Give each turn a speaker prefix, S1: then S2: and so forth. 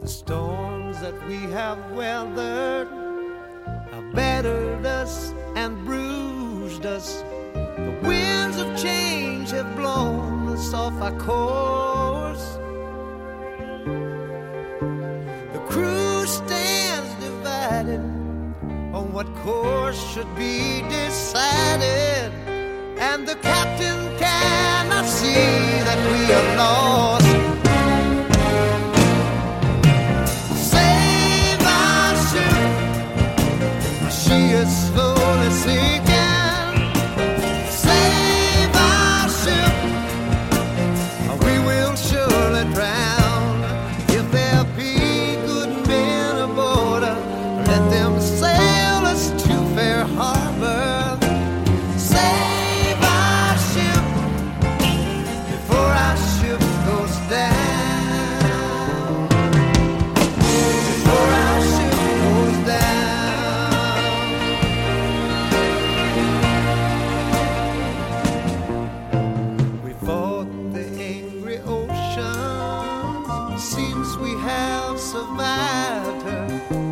S1: The storms that we have weathered have battered us and bruised us. The winds of change have blown us off our course. The crew stands divided on what course should be decided, and the captain cannot see that we are lost. Save our ship, she is slowly sinking. Save our ship, we will surely drown. If there be good men aboard her, let them sail us to fair harbor. Save our ship before our ship goes down. Before our ship goes down. We fought the angry ocean, seems we have survived her.